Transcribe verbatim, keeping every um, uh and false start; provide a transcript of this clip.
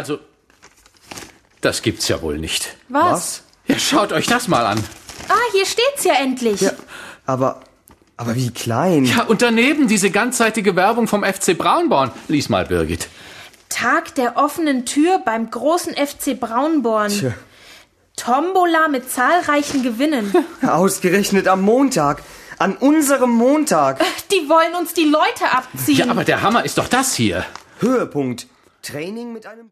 Also, das gibt's ja wohl nicht. Was? Was? Ja, schaut euch das mal an. Ah, hier steht's ja endlich. Ja, aber, aber wie klein. Ja, und daneben diese ganzseitige Werbung vom F C Braunborn. Lies mal, Birgit. Tag der offenen Tür beim großen F C Braunborn. Tja, Tombola mit zahlreichen Gewinnen. ausgerechnet am Montag. An unserem Montag. Die wollen uns die Leute abziehen. Ja, aber der Hammer ist doch das hier. Höhepunkt. Training mit einem...